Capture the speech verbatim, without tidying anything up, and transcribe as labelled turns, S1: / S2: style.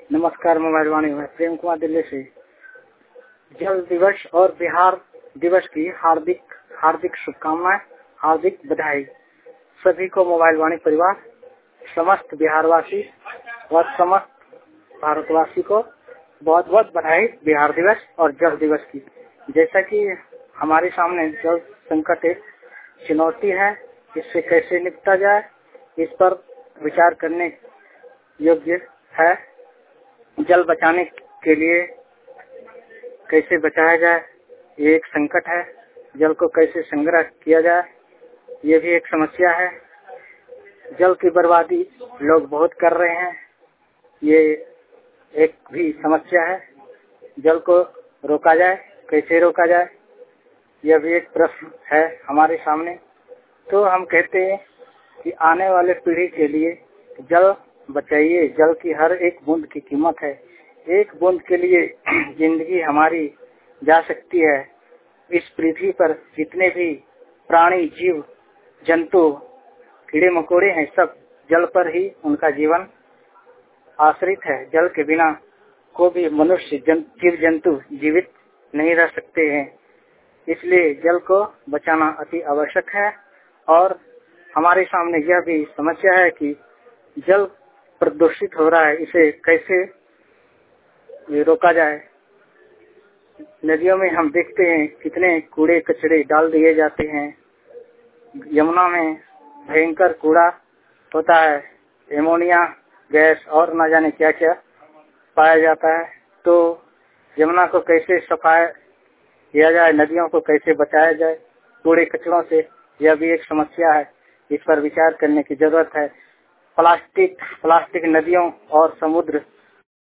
S1: नमस्कार, मोबाइल वाणी में प्रेम कुमार दिल्ली से। जल दिवस और बिहार दिवस की हार्दिक हार्दिक शुभकामनाएं, हार्दिक बधाई सभी को। मोबाइल वाणी परिवार, समस्त बिहारवासी व समस्त भारतवासी को बहुत बहुत बधाई बिहार दिवस और जल दिवस की। जैसा कि हमारे सामने जल संकट एक चुनौती है, इससे कैसे निपटा जाए इस पर विचार करने योग्य है। जल बचाने के लिए कैसे बचाया जाए, ये एक संकट है। जल को कैसे संग्रह किया जाए, ये भी एक समस्या है। जल की बर्बादी लोग बहुत कर रहे हैं, ये एक भी समस्या है। जल को रोका जाए, कैसे रोका जाए, यह भी एक प्रश्न है हमारे सामने। तो हम कहते हैं कि आने वाले पीढ़ी के लिए जल बचाइए। जल की हर एक बूंद की कीमत है। एक बूंद के लिए जिंदगी हमारी जा सकती है। इस पृथ्वी पर जितने भी प्राणी, जीव जंतु, कीड़े मकोड़े हैं, सब जल पर ही उनका जीवन आश्रित है। जल के बिना कोई भी मनुष्य, जीव जंतु जीवित नहीं रह सकते हैं। इसलिए जल को बचाना अति आवश्यक है। और हमारे सामने यह भी समस्या है कि जल प्रदूषित हो रहा है, इसे कैसे रोका जाए। नदियों में हम देखते हैं कितने कूड़े कचरे डाल दिए जाते हैं। यमुना में भयंकर कूड़ा होता है, एमोनिया गैस और न जाने क्या क्या पाया जाता है। तो यमुना को कैसे सफाई किया जाए, नदियों को कैसे बचाया जाए कूड़े कचरों से, यह भी एक समस्या है। इस पर विचार करने की जरूरत है। प्लास्टिक प्लास्टिक नदियों और समुद्र